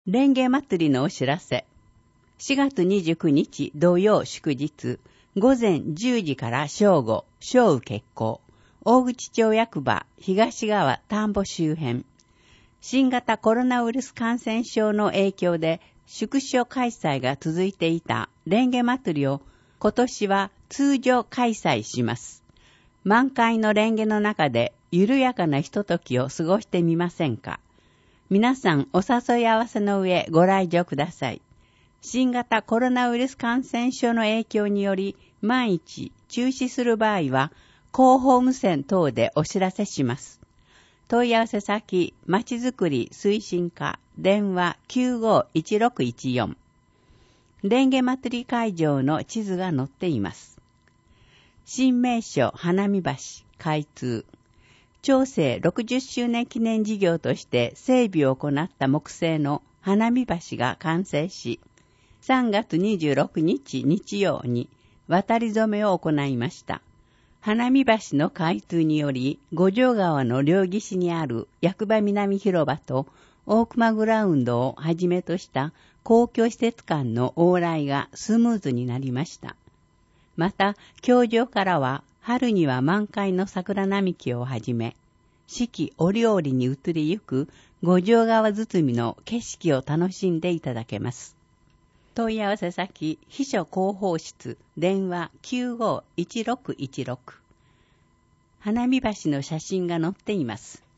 蓮華祭りのお知らせ。4月29日土曜祝日、午前10時から正午、正午決行。大口町役場東側田んぼ周辺。新型コロナウイルス感染症の影響で縮小開催が続いていた蓮華祭りを今年は通常開催します。満開の蓮華の中で緩やかなひとときを過ごしてみませんか。皆さんお誘い合わせの上ご来場ください。新型コロナウイルス感染症の影響により万一中止する場合は広報無線等でお知らせします。問い合わせ先、まちづくり推進課、電話 951614。蓮華祭り会場の地図が載っています。新名所花見橋開通。長生60周年記念事業として整備を行った木製の花見橋が完成し、3月26日日曜に渡り初めを行いました。花見橋の開通により、五条川の両岸にある役場南広場と大熊グラウンドをはじめとした公共施設間の往来がスムーズになりました。また、橋上からは春には満開の桜並木をはじめ、四季折々に移りゆく五条川堤の景色を楽しんでいただけます。問い合わせ先、秘書広報室、電話 951616。花見橋の写真が載っています。